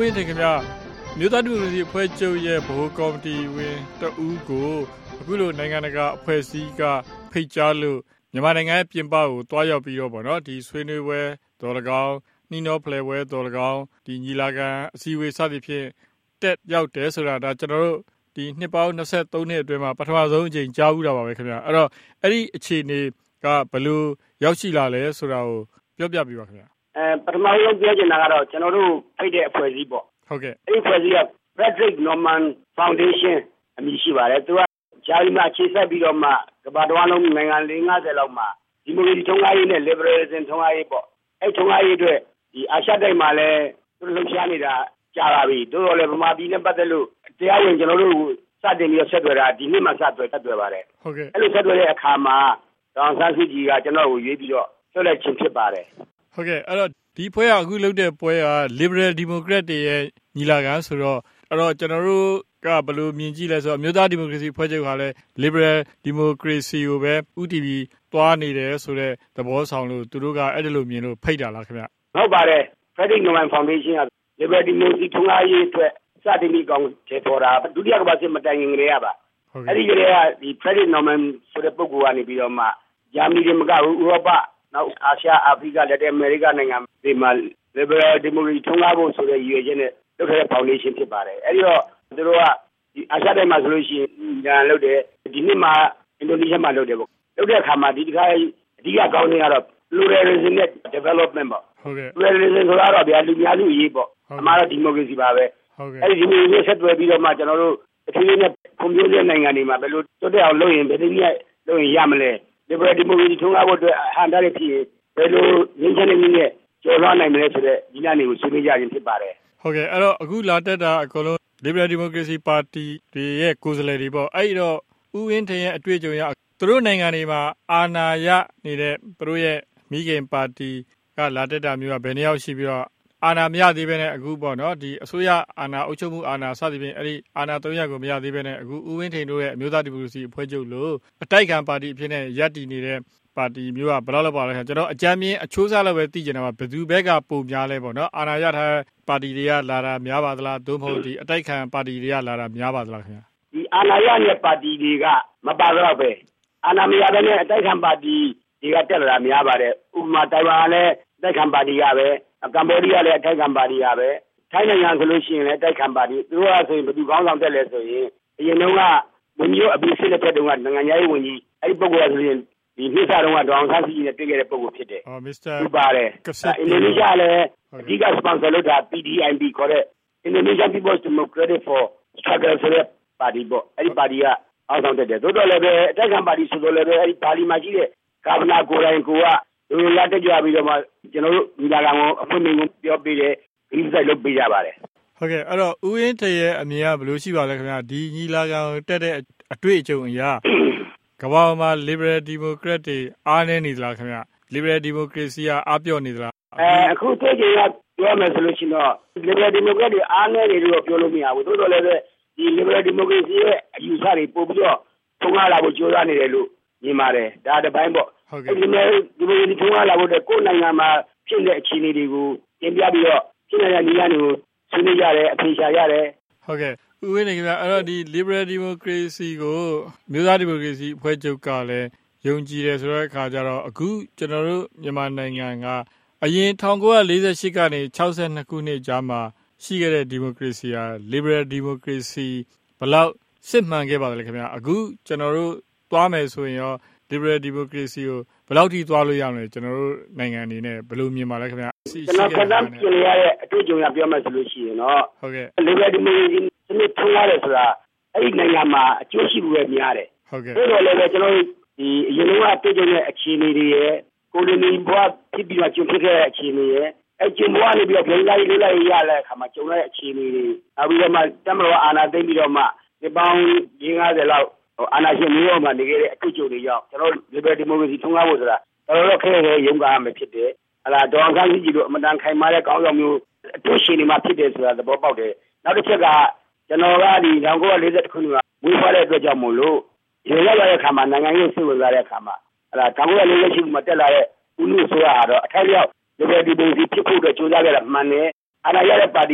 င်းထင်ခင်ဗျမြို့သားဒီမိုကရေစီအဖွဲ့ချုပ်ရဲ့ဗဟိုကော်မတီဝင်တဦးကိုအခုလိုနိုင်ငံတကာအဖွဲ့အစည်းကဖိတ်ကြားလို့မြန်မာနိုင်ငံရဲ့ပြင်ပကိုတွားရောက်ပြီးတော့ပေါ့နော်ဒီဆွေးနွေးပွဲတော်၎င်းနှီးနှောဖလှယ်ပွဲတော်၎င်းဒီညီလာခံအစည်းအဝေးစသဖြင့်တက်ရောက်တယ်ဆိုတာဒါကျွန်တော်တို့ဒီနှစ်ပေါင်း23နှစ်အတွင်းမှာပထမဆုံးအကြိမ်ကြားဦးတာပါပဲခင်ဗျအဲ့တော့အဲ့ဒီအခြေအနေကဘယ်လိုရောက်ရှိလာလဲဆိုတာကိုပြောပြပြပါခင်ဗျပထမဆုံးပြောချင်တာကတော့ကျွန်တော်တို့ဖိတ်တဲ့အဖွဲ့အစည်းပေါ့ဟုတ်ကဲ့အဲ့ဒီအဖွဲ့အစည်းက Frederick Norman Foundation အမည်ရှိပါတယ်သူကဂျာမနီမှာခြေဆက်ပြီးတော့မှကမ္ဘာတော်လုံးနိုင်ငံ50လောက်မှာဒီမိုကရေစီထုံးကားရေးနဲ့ liberalism ထုံးကားရေးပေါ့အဲ့ထုံးကားရေးအတွက်ဒီအာရှတိုက်မှာလည်းသူတို့လှုပ်ရှားနေတာကြာပါပြီတို့တော့လည်းဗမာပြည်နဲ့ပတ်သက်လို့တရားဝင်ကျွန်တော်တို့စတင်ပြီးဆက်သွယ်တာဒီနှစ်မှစသွယ်ပါတယ်ဟုတ်ကဲ့အဲ့လိုဆက်သွယ်တဲ့အခါမှာဒေါန်ဆန်းစုကြည်ကကျွန်တော်ကိုရွေးပြီးတော့ဆွလက်ချင်းဖြစ်ပါတယ်ဟုတ်ကဲ့အဲ့တော့ဒီပွဲကအခုလုပ်တဲ့ပွဲက Liberal Democrat တွေရဲ့ညီလာခံဆိုတော့အဲ့တော့ကျွန်တော်တို့ကဘယ်လိုမြင်ကြည့်လဲဆိုတော့မြို့သားဒီမိုကရေစီဖွဲ့ချုပ်ကလည်း Liberal Democracy ကိုပဲဥတီပြီးသွားနေတယ်ဆိုတဲ့သဘောဆောင်လို့သူတို့ကအဲ့ဒါလိုမြင်လို့ဖိတ်တာလားခင်ဗျဟုတ်ပါတယ် Frederick Norman Foundation က Liberal Democracy ထုံးကားရေးအတွက်စတင်ပြီးကောင်းကျေပေါ်တာဒုတိယကမ္ဘာစစ်မတိုင်ခင်ကလေးကပါအဲ့ဒီကလေးကဒီ Frederick Norman ဆိုတဲ့ပုဂ္ဂိုလ်ကနေပြီးတော့မှဂျာမနီတွေမကဘူးဥရောပနောက်အာရှအာဖရိကလက်တဲ့အမေရိကနိုင်ငံတွေမှာ Liberal Democracy ထုံးကားဖို့ဆိုတဲ့ရည်ရွယ်ချက်နဲ့လုပ်ထားတဲ့ foundation ဖြစ်ပါတယ်အဲ့ဒီတော့သူတို့ကဒီအာရှတိုင်းမှာဆိုလို့ရှိရင်ညာလုပ်တယ်ဒီနှစ်မှာအင်ဒိုနီးရှားမှာလုပ်တယ်ပေါ့လုပ်တဲ့အခါမှာဒီတစ်ခါအဓိကကောင်းနေကတော့ pluralism နဲ့ development ပေါ့ဟုတ်ကဲ့ pluralism ဆိုတာတော့ဗျာလူများစုအရေးပေါ့အမှားတော့ democracy ပါပဲဟုတ်ကဲ့အဲ့ဒီ democracy ဆက်သွယ်ပြီးတော့မှကျွန်တော်တို့အထူးသဖြင့်ကွန်ပျူတာနိုင်ငံတွေမှာဘယ်လိုတိုးတက်အောင်လုပ်ရင်ဘယ်နည်းနဲ့လုပ်ရင်ရမလဲ liberal democracy ထုံးကားဖို့အတွက်အဟန့်တားတွေဖြစ်ဘယ်လိုငြိမ်းချမ်းတဲ့နည်းနဲ့ကျော်လွှားနိုင်မလဲဆိုတဲ့ဒီလမ်းတွေကိုဆွေးနွေးကြခြင်းဖြစ်ပါတယ်ဟုတ်ကဲ့အဲ့တော့အခုလာတက်တာအကုန်လုံး Liberal Democracy Party တွေရဲ့ကိုယ်စားလှယ်တွေပေါ့အဲ့တော့ဦးဝင်းထင်ရဲ့အတွေ့အကြုံရသူတို့နိုင်ငံတွေမှာအာဏာရနေတဲ့သူတို့ရဲ့မိခင်ပါတီကလာတက်တာမျိုးကဘယ်နှယောက်ရှိပြီးတော့အာဏာမရသေးဘဲနဲ့အခုပေါ့နော်ဒီအစိုးရအာဏာအုပ်ချုပ်မှုအာဏာစသဖြင့်အဲ့ဒီအာဏာ300ကိုမရသေးဘဲနဲ့အခုဦးဝင်းထင်တို့ရဲ့အမျိုးသားဒီမိုကရေစီအဖွဲ့ချုပ်လို့အတိုက်ခံပါတီအဖြစ်နဲ့ရပ်တည်နေတဲ့ပါတီမျိုးကဘယ်လောက်လောက်ပါလဲခင်ဗျကျွန်တော်အကြမ်းမြင်အချိုးစားလောက်ပဲသိကြတယ်မှာဘယ်သူဘက်ကပုံများလဲပေါ့နော်အာဏာရထားပါတီတွေကလာတာများပါသလားသို့မဟုတ်ဒီအတိုက်ခံပါတီတွေကလာတာများပါသလားခင်ဗျဒီအာဏာရတဲ့ပါတီတွေကမပါတော့ပဲအာဏာမရတဲ့နဲ့အတိုက်ခံပါတီတွေကတက်လာတာများပါတယ်ဥပမာတိုင်ဝမ်ကလည်းအတိုက်ခံပါတီကပဲကမ္ဘောဒီးယားလည်းအတိုက်ခံပါတီကပဲထိုင်းနိုင်ငံဆိုလို့ရှိရင်လည်းအတိုက်ခံပါတီသူတို့ကဆိုရင်ဘယ်သူကောင်းဆောင်တက်လဲဆိုရင်အရင်တုန်းကဝန်ကြီးအပြီးစစ်တဲ့တုန်းကနိုင်ငံရေးဝန်ကြီးအဲ့ဒီပုဂ္ဂိုလ်ကဆိုရင်ဒီနှစ်စားတုန်းကဒေါအောင်ဆန်းစုကြည်နဲ့တွေ့ခဲ့တဲ့ပုဂ္ဂိုလ်ဖြစ်တယ်မစ္စတာသူပါတယ်အင်ဒိုနီးရှားလည်းအဓိကစပွန်ဆာလုပ်တာ PDIP ခေါ်တဲ့ Indonesian People's Democratic for Struggle ဆိုတဲ့ပါတီပေါ့အဲ့ဒီပါတီကအောက်ဆောင်တက်တယ်သို့တော်လည်းပဲအတိုက်ခံပါတီဆိုတော့လည်းပဲအဲ့ဒီပါလီမှာရှိတဲ့ဂါဗနာကိုယ်တိုင်ကိုကလူလာတက်ကြပြီးတော့မှကျွန်တော်တို့ညီလာခံကိုအဖွင့်မိန့်ကိုပြောပေးတယ်ဒီစိုက်လုပ်ပေးကြပါတယ်ဟုတ်ကဲ့အဲ့တော့ဦးဝင်းထရဲ့အမြင်ကဘယ်လိုရှိပါလဲခင်ဗျာဒီညီလာခံကိုတက်တဲ့အတွေ့အကြုံအရာကမ္ဘာမှာ Liberal Democrat တွေအားနည်းနေသလားခင်ဗျ Liberal Democracy ကအားပြော့နေသလားအခုတွေ့ကြရပြောမယ်ဆိုလို့ရှိရင်တော့ Liberal Democrat တွေအားနည်းနေလို့ပြောလို့မရဘူးသို့တော်လည်းပဲဒီ Liberal Democracy ရဲ့အယူဆတွေပို့ပြီးတော့ထုံးကားလာဖို့ကြိုးစားနေတယ်လို့မြင်ပါတယ်ဒါတစ်ပိုင်းပေါ့ဒီမဲ့ဒီလိုဒီထုံးကားလာဖို့ကိုယ်နိုင်ငံမှာဖြစ်တဲ့အခြေအနေတွေကိုတင်ပြပြီးတော့ဖြစ်နေတဲ့နည်းလမ်းတွေကိုဆွေးနွေးကြတယ်အဖြေရှာရတယ်ဟုတ်ကဲ့ဦးဝင်းနေခင်ဗျအဲ့တော့ဒီ Liberal Democracy ကိုမြို့သားဒီမိုကရေစီအဖွဲ့ချုပ်ကလည်းယုံကြည်တယ်ဆိုတဲ့အခါကျတော့အခုကျွန်တော်တို့မြန်မာနိုင်ငံကအရင်1948ကနေ62ခုနှစ်ကြားမှာရှိခဲ့တဲ့ဒီမိုကရေစီဟာ Liberal Democracy ဘယ်လောက်စစ်မှန်ခဲ့ပါလဲခင်ဗျအခုကျွန်တော်တို့သွားမယ်ဆိုရင်ရော Liberal Democracy ကိုဘယ်လောက်ထိသွားလို့ရမလဲကျွန်တော်တို့နိုင်ငံအနေနဲ့ဘယ်လိုမြင်ပါလဲခင်ဗျကျွန်တော်ခက်တမ်းပြင်ရတဲ့အတွေ့အကြုံရပြောမှဆိုလို့ရှိရင်တော့ဟုတ်ကဲ့ Liberal Democracy စနစ်ထုံးရတယ်ဆိုတာအဲ့ဒီနိုင်ငံမှာအကျိုးရှိမှုပဲများတယ်ဟုတ်ကဲ့ဒါတော့လည်းကျွန်တော်ဒီအရင်ကတွေ့ကြတဲ့အခြေအနေတွေရဲ့ကိုလိုနီဘွားဖြစ်ပြီးတော့ကျုံဖြစ်ခဲ့တဲ့အခြေအနေရဲ့အဲ့ကျုံဘွားနေပြီးတော့ပြည်လိုက်လွတ်လိုက်ရတဲ့အခါမှာကျုံတဲ့အခြေအနေတွေနောက်ပြီးတော့မှတမတော်အာဏာသိမ်းပြီးတော့မှဒီပေါင်း50လောက်အာဏာရှင်မျိုးမှာနေခဲ့တဲ့အတွေ့အကြုံတွေကြောင့်ကျွန်တော် Liberal Democracy ထုံးကားဖို့ဆိုတာတော်တော်ခဲခဲရုန်းကားမှဖြစ်တယ်ဟလာဒေါအောင်ဆန်းစုကြည်တို့အမတန်ခိုင်မာတဲ့ကောင်းဆောင်မျိုးအတွေ့အရှင်တွေမှာဖြစ်တယ်ဆိုတာသဘောပေါက်တယ်နောက်တစ်ချက်ကကျွန်တော်ကဒီ1940ခုနှစ်ကဝေးဖွားတဲ့အတွက်ကြောင့်မို့လို့ရေရောက်တဲ့အခါမှာနိုင်ငံရေးစိတ်ဝင်စားတဲ့အခါမှာဟလာ1948ခုမှာတက်လာတဲ့ဦးနုဆိုတာကတော့အထိုက်လျောက် Liberal Democracy ဖြစ်ဖို့အတွက်ကြိုးစားခဲ့တာမှန်တယ်အာဏာရတဲ့ပါတီက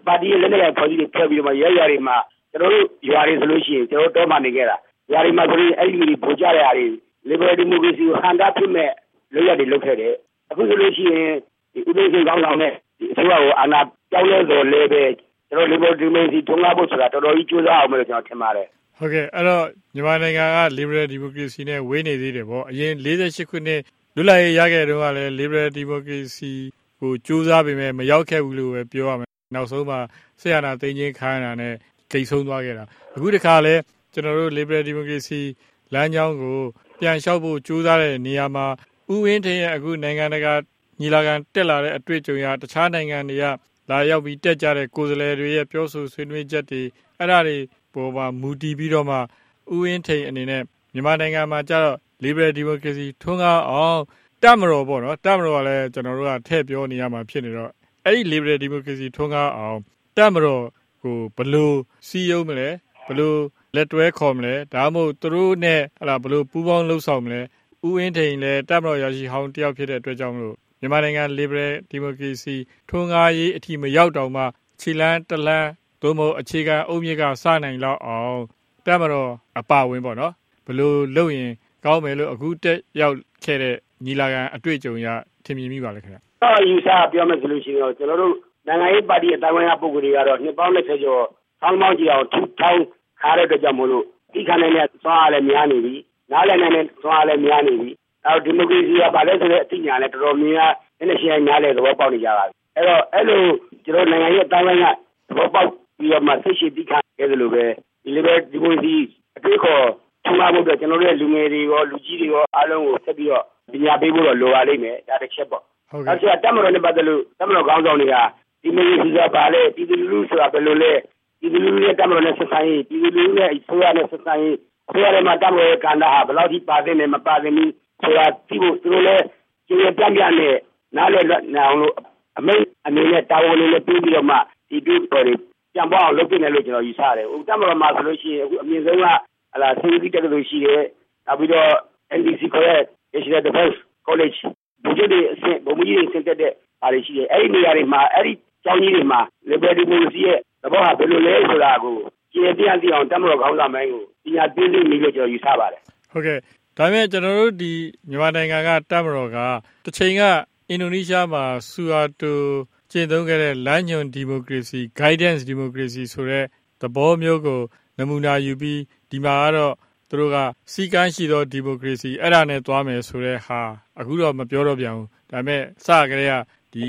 ပါတီရဲ့လက်နက်ကိုင်ဖွဲ့စည်းတွေဖျက်ပြီးတော့မှရဲတွေမှာကျွန်တော်တို့ရွာတွေဆိုလို့ရှိရင်ကျွန်တော်တော့မှနေခဲ့တာရွာတွေမှာဆိုရင်အဲ့ဒီလူတွေပို့ကြတဲ့ဟာတွေ liberal democracy ကိုဟန်တာဖြစ်မဲ့လုပ်ရတွေလုပ်ခဲ့တယ်အခုဆိုလို့ရှိရင်ဒီဥပဒေကောင်းဆောင်နဲ့ဒီအစိုးရကိုအာဏာပြောင်းလဲတော်လဲပဲကျွန်တော် liberal democracy ထုံးကားဖို့ဆိုတာတော်တော်ကြီးကြိုးစားအောင်လို့ကျွန်တော်ထင်ပါတယ်ဟုတ်ကဲ့အဲ့တော့မြန်မာနိုင်ငံက liberal democracy နဲ့ဝေးနေသေးတယ်ပေါ့အရင်48ခုနှစ်လွတ်လပ်ရေးရခဲ့တုန်းကလည်း liberal democracy ကိုကြိုးစားပေမဲ့မရောက်ခဲ့ဘူးလို့ပဲပြောရမယ်နောက်ဆုံးမှာဆရာနာသိန်းချင်းခိုင်းတာနဲ့ဂိတ်ဆုံးသွားခဲ့တာအခုတခါလဲကျွန်တော်တို့ liberal democracy လမ်းကြောင်းကိုပြန်လျှောက်ဖို့ကြိုးစားတဲ့နေရာမှာဥဝင်းထင်းရဲ့အခုနိုင်ငံတကာညီလာခံတက်လာတဲ့အတွေ့အကြုံရတခြားနိုင်ငံတွေကလာရောက်ပြီးတက်ကြတဲ့ကိုယ်စားလှယ်တွေရဲ့ပြောဆိုဆွေးနွေးချက်တွေအဲ့ဒါတွေပေါ်မှာမူတည်ပြီးတော့မှဥဝင်းထင်းအနေနဲ့မြန်မာနိုင်ငံမှာကျတော့ liberal democracy ထွန်းကားအောင်တမတော်ပေါ့နော်တမတော်ကလည်းကျွန်တော်တို့ကထည့်ပြောနေရမှာဖြစ်နေတော့အဲ့ဒီ liberal democracy ထွန်းကားအောင်တမတော်ကိုဘယ်လိုစီးရုံးမလဲဘယ်လိုလက်တွဲခေါ်မလဲဒါမှမဟုတ်သူတို့နဲ့ဟလာဘယ်လိုပူးပေါင်းလှုပ်ဆောင်မလဲဥဝင်းထိန်လည်းတမတော်ရရှိဟောင်းတယောက်ဖြစ်တဲ့အတွက်ကြောင့်မလို့မြန်မာနိုင်ငံ liberal democracy ထွန်းကားရေးအထိမရောက်တော့မှခြေလန်းတလန်းသို့မဟုတ်အခြေခံအုတ်မြစ်ကစနိုင်လောက်အောင်တမတော်အပါဝင်ပေါ့နော်ဘယ်လိုလုပ်ရင်ကောင်းမယ်လို့အခုတက်ရောက်ခဲ့တဲ့ညီလာခံအတွေ့အကြုံရထင်မြင်မိပါလဲခင်ဗျ။ယူဆပြောမယ်ဆိုလို့ရှိရင်ကျွန်တော်တို့နိုင်ငံရေးပါတီအတိုင်းအဝန်ပုံစံတွေကတော့နှစ်ပေါင်း20ကျော်ဆောင်းမောင်းကြည့်အောင်ထူထောင်ခါရတဲ့အတွက်ကြောင့်မို့လို့ဒီခါနဲ့သွားရလဲများနေပြီနားလည်နိုင်တဲ့သွားရလဲများနေပြီနောက်ဒီမိုကရေစီကဘာလဲဆိုတဲ့အသိဉာဏ်နဲ့တော်တော်များများနည်းနည်းရှင်းနားလည်သဘောပေါက်နေကြပါပြီအဲ့တော့အဲ့လိုကျွန်တော်နိုင်ငံရေးအတိုင်းအဝန်ကသဘောပေါက်ပြီးတော့မှသိရှိသိခံခဲ့တယ်လို့ပဲဒီလိုပဲဒီမိုကရေစီအတွေ့ခေါ်ထုံးကားဖို့အတွက်ကျွန်တော်တို့ရဲ့လူငယ်တွေရောလူကြီးတွေရောအားလုံးကိုဆက်ပြီးတော့ပညာပေးဖို့တော့လိုပါလိမ့်မယ်ဒါတစ်ချက်ပေါ့ဟုတ်ကဲ့အဲ့ဒါတမတော်နဲ့ပတ်သက်လို့တမတော်ခေါင်းဆောင်တွေကဒီမိုကရေစီကဘာလဲဒီလူဆိုတာဘယ်လိုလဲဒီလူရဲ့တမတော်နဲ့ဆက်ဆံရေးဒီလူရဲ့အစိုးရနဲ့ဆက်ဆံရေးအစိုးရနဲ့မှာတမတော်ရဲ့ကဏ္ဍဟာဘယ်လောက်ထိပါသင့်တယ်မပါသင့်ဘူးဆိုတာဒီကိုသူတို့လည်းကျေပြန်ပြန်နဲ့နားလည်အောင်လို့အမိတ်အနေနဲ့တာဝန်လေးပြီးပြီးတော့မှဒီတူတော်တွေပြန်ပေါ်အောင်လုပ်ပြနေလို့ကျွန်တော်ယူဆရတယ်။တမတော်မှာဆိုလို့ရှိရင်အခုအမြင့်ဆုံးကစီဗီတက္ကသိုလ်ရှိတယ်။နောက်ပြီးတော့ NDC ခေါ်တဲ့ National Defense College ဘုရားတွေအဆင့်ဘုံကြီးတွေဆင့်တက်တဲ့အားတွေရှိတယ်။အဲ့ဒီနေရာတွေမှာအဲ့ဒီကျောင်းကြီးတွေမှာ liberal democracy ရဲ့သဘောဟာဘယ်လိုလဲဆိုတာကိုကျေပြန့်သိအောင်တမတော်ခေါင်းဆောင်ပိုင်းကိုပညာပေးလို့နေလို့ကျွန်တော်ယူဆပါတယ်။ဟုတ်ကဲ့ဒါပေမဲ့ကျွန်တော်တို့ဒီမြန်မာနိုင်ငံကတမတော်ကတစ်ချိန်ကအင်ဒိုနီးရှားမှာဆူအာတိုကျင့်သုံးခဲ့တဲ့လမ်းညွှန်ဒီမိုကရေစီ guidance democracy ဆိုတဲ့သဘောမျိုးကိုနမူနာယူပြီးဒီမှာကတော့သူတို့ကစီကန်းရှိသောဒီမိုကရေစီအဲ့ဒါနဲ့သွားမယ်ဆိုတဲ့ဟာအခုတော့မပြောတော့ပြန်ဘူးဒါပေမဲ့စကြတဲ့ကဒီ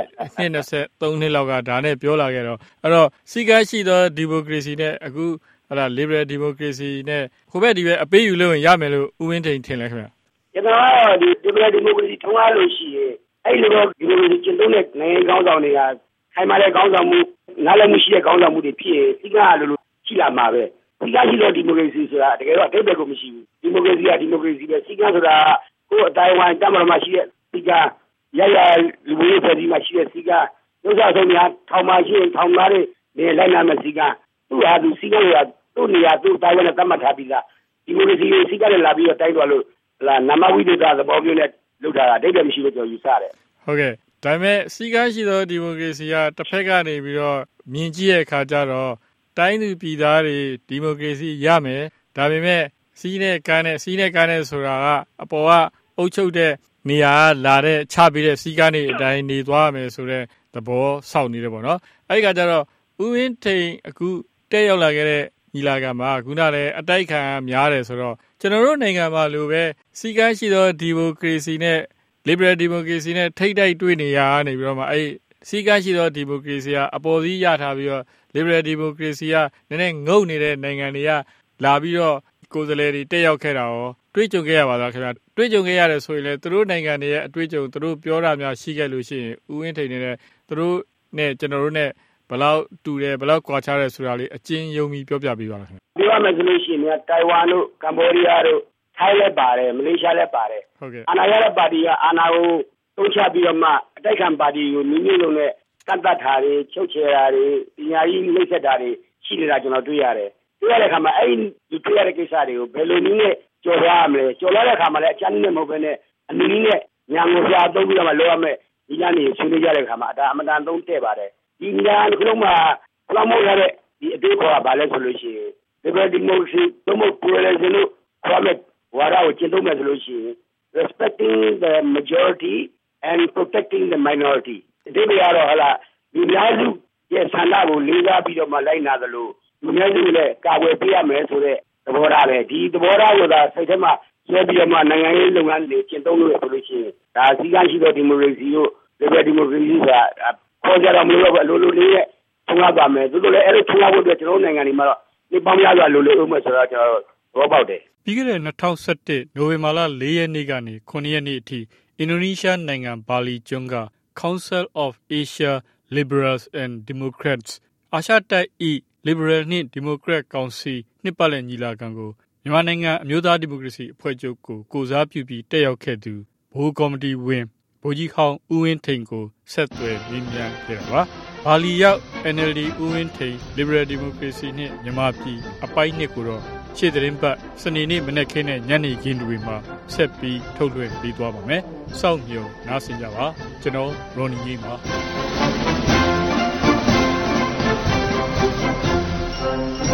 23နှစ်လောက်ကဒါနဲ့ပြောလာခဲ့တော့အဲ့တော့စီကန်းရှိသောဒီမိုကရေစီနဲ့အခုအဲ့ဒါ liberal democracy နဲ့ဟိုဘက်ဒီဘက်အပေးယူလို့ရမယ်လို့ဦးဝင်းထိန်ထင်လဲခင်ဗျကျွန်တော်ဒီ liberal democracy ထုံးကားလို့ရှိရင်အဲ့လိုဒီမိုကရေစီကျင့်သုံးတဲ့နိုင်ငံခေါင်းဆောင်တွေကခိုင်မာတဲ့ခေါင်းဆောင်မှုနားလည်မှုရှိတဲ့ခေါင်းဆောင်မှုတွေဖြစ်ရင်စီကန်းလိုရှိလာမှာပဲစီကန်းရှိတဲ့ဒီမိုကရေစီဆိုတာတကယ်တော့အတိတ်ဘက်ကိုမရှိဘူးဒီမိုကရေစီကဒီမိုကရေစီပဲစီကန်းဆိုတာကိုယ်အတိုင်းဝိုင်းတမတော်မှာရှိတဲ့စီကန်းရလူမျိုးဖွဲ့စည်းမှာရှိတဲ့စီကန်းဒုက္ခဆုံးများထောင်မှာရှိရင်ထောင်သားတွေနေလိုက်နာမဲ့စီကန်းသူ့ဟာသူစီကန်းဆိုတာသူ့နေရာသူ့တိုင်းဝိုင်းနဲ့သတ်မှတ်ထားပြီးသားဒီမိုကရေစီကိုစီကန်းနဲ့လာပြီးတော့တိုင်းသွားလို့နာမဝိသေသသဘောမျိုးနဲ့လုပ်ထားတာအတိတ်ဘက်မရှိလို့ကျွန်တော်ယူဆတယ်ဟုတ်ကဲ့ဒါပေမဲ့စီကန်းရှိသောဒီမိုကရေစီကတစ်ဖက်ကနေပြီးတော့မြင်ကြည့်ရဲ့အခါကျတော့တိုင်းသူပြည်သားတွေဒီမိုကရေစီရမယ်ဒါပေမဲ့စီးနဲ့ကန်းနဲ့ဆိုတာကအပေါ်ကအုပ်ချုပ်တဲ့နေရာလာတဲ့ချပေးတဲ့စီကန်းတွေအတိုင်းနေသွားမယ်ဆိုတဲ့သဘောဆောက်နေတယ်ပေါ့နော်အဲ့ဒီကကျတော့ဥဝင်းထိန်အခုတက်ရောက်လာခဲ့တဲ့ညီလာခံမှာခုနလည်းအတိုက်ခံများတယ်ဆိုတော့ကျွန်တော်တို့နိုင်ငံမှာလိုပဲစီကန်းရှိသောဒီမိုကရေစီနဲ့ liberal democracy နဲ့ထိတ်တိုက်တွေ့နေရနေပြီးတော့မှအဲ့စီကန်းရှိသောဒီမိုကရေစီကအပေါ်စီးရထားပြီးတော့ liberal democracy ကနည်းနည်းငုတ်နေတဲ့နိုင်ငံတွေကလာပြီးတော့ကိုယ်စားလှယ်တွေတက်ရောက်ခဲ့တာရောတွေ့ကြုံခဲ့ရပါလားခင်ဗျာတွေ့ကြုံခဲ့ရတယ်ဆိုရင်လည်းသူတို့နိုင်ငံတွေရဲ့အတွေ့အကြုံသူတို့ပြောတာများရှိခဲ့လို့ရှိရင်ဦးဝင်းထိန်နေတဲ့သူတို့နဲ့ကျွန်တော်တို့နဲ့ဘယ်လောက်တူတယ်ဘယ်လောက်ကွာခြားတယ်ဆိုတာလေးအကျဉ်းယုံပြီးပြောပြပေးပါလားခင်ဗျာပြောရမယ်ဆိုလို့ရှိရင်တိုင်ဝမ်တို့ကမ္ဘောဒီးယားတို့ထိုင်းလည်းပါတယ်မလေးရှားလည်းပါတယ်ဟုတ်ကဲ့အာဏာရတဲ့ပါတီကအာဏာကိုတုံ့ချပြီးတော့မှအတိုက်ခံပါတီကိုနည်းနည်းလုံးနဲ့ကန့်သတ်တာတွေချုပ်ချယ်တာတွေပညာရေးနှိမ့်ဆက်တာတွေရှိနေတာကျွန်တော်တွေ့ရတယ်တွေ့ရတဲ့အခါမှာအဲ့ဒီတွေ့ရတဲ့ကိစ္စတွေကိုဘယ်လိုနည်းနဲ့ကျော်လွှားရမလဲကျော်လွှားတဲ့အခါမှာလည်းအချမ်းနဲ့မဟုတ်ဘဲနဲ့အနည်းနဲ့ညာငိုပြသုံးပြီးတော့မှလောရမယ်ဒီညနေဆွေးနွေးကြတဲ့အခါမှာဒါအမှန်တန်သုံးတဲ့ပါတယ်ဒီညာကလုံးမှာပမောရတဲ့ဒီအသေးခေါ်ပါလဲဆိုလို့ရှိရင် Liberal Democracy သို့မဟုတ် Pluralism လို့ခေါ်မဲ့ဝါဒကိုကျင့်သုံးမယ်ဆိုလို့ရှိရင် respecting the majority and protecting the minority ဒီလိုရတော့ဟလာဒီများစုရဲ့ဆန္ဒကိုလေးစားပြီးတော့မှလိုက်နာသလိုဒီများစုလည်းကာကွယ်ပေးရမယ်ဆိုတဲ့သဘောထားပဲဒီသဘောထားကိုသာစိတ်ထဲမှာဆွဲပြီးတော့မှနိုင်ငံရေးလုပ်ငန်းတွေကျင့်သုံးလို့ဆိုလို့ရှိရင်ဒါစီကံရှိသောဒီမိုကရေစီကို Liberal Democracy ဆိုတာခေါ်ကြတော့မလို့ပဲလိုလေးရဲ့ထုံးကားပါမယ်သူတို့လည်းအဲ့လိုထုံးကားဖို့အတွက်ကျွန်တော်နိုင်ငံတွေမှာတော့ဒီပေါင်းများစွာလိုဦးမယ်ဆိုတော့ကျွန်တော်ဘောပေါက်တယ်ပြီးခဲ့တဲ့2011နိုဝင်ဘာလ4ရက်နေ့ကနေ9ရက်နေ့အထိအင်ဒိုနီးရှားနိုင်ငံဘာလီကျွန်းက Council of Asia Liberals and Democrats အာရှတိုက်၏ Liberal နှင့် Democrat ကောင်စီနှစ်ပတ်လည်ညီလာခံကိုမြန်မာနိုင်ငံအမျိုးသားဒီမိုကရေစီအဖွဲ့ချုပ်ကိုကိုစားပြုပြီးတက်ရောက်ခဲ့သူဗဟိုကော်မတီဝင်ဗိုလ်ကြီးဟောင်းဦးဝင်းထိန်ကိုဆက်သွယ်မေးမြန်းခဲ့တာပါဘာလီရောက် NLD ဦးဝင်းထိန် Liberal Democracy နှင့်မြန်မာပြည်အပိုင်းနှစ်ကိုတော့ရှေ့သတင်းပတ်စနေနေ့မနက်ခင်းနဲ့ညနေခင်းတွေမှာဆက်ပြီးထုတ်လွှင့်ပေးသွားပါမယ်။စောင့်မျှော်နားဆင်ကြပါ။ကျွန်တော်ရော်နီကြီးပါ။